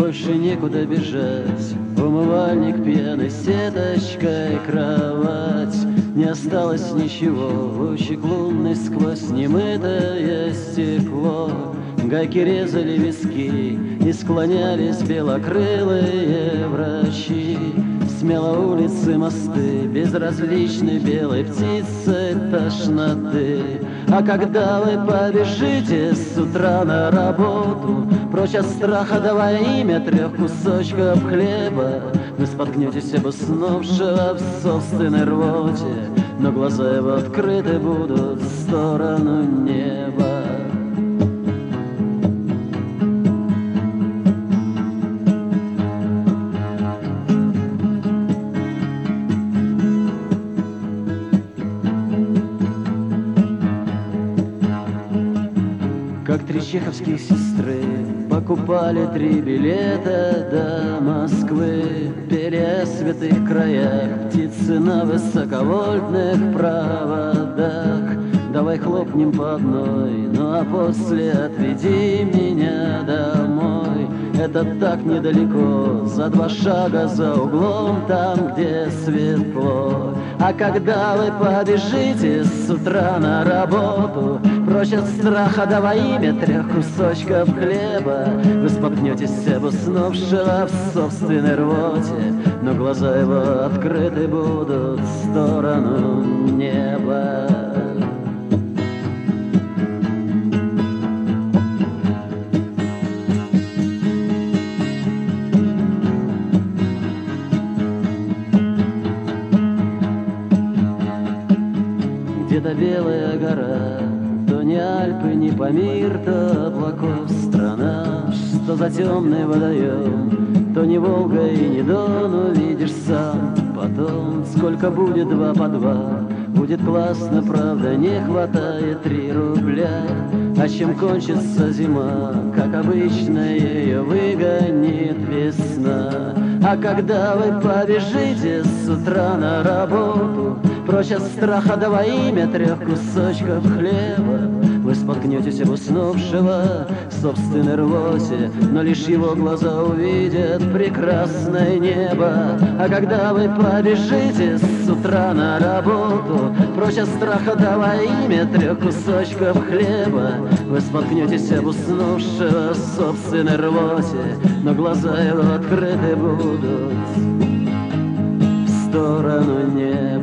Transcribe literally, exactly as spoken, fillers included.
больше некуда бежать. Умывальник пьяной сеточкой, кровать. Не осталось ничего, лучик лунный сквозь немытое стекло. Гайки резали виски и склонялись белокрылые врачи. Смело улицы, мосты, безразличны белой птицей тошноты. А когда вы побежите с утра на работу, прочь от страха давая имя трех кусочков хлеба, вы споткнетесь об уснувшего в собственной рвоте, но глаза его открыты будут в сторону неба. Как три чеховские сестры покупали три билета до Москвы, пели о святых краях птицы на высоковольтных проводах. Давай хлопнем по одной, ну а после отведи меня домой. Это так недалеко, за два шага за углом, там, где светло. А когда вы побежите с утра на работу, прочь от страха давай имя трех кусочков хлеба, вы споткнетесь об уснувшего в собственной рвоте, но глаза его открыты будут в сторону неба. Где-то белая гора, то не Альпы, не Памир, то облаков страна. Что за темный водоем, то не Волга и не Дон, увидишь сам потом. Сколько будет два по два, будет классно, правда, не хватает три рубля. А чем кончится зима, как обычно, ее выгонит весна. А когда вы побежите с утра на работу, прочь от страха давай имя трех кусочков хлеба, вы споткнетесь об уснувшего в собственной рвоте, но лишь его глаза увидят прекрасное небо. А когда вы побежите с утра на работу, прочь от страха давай имя трех кусочков хлеба, вы споткнетесь об уснувшего в собственной рвоте, но глаза его открыты будут в сторону неба.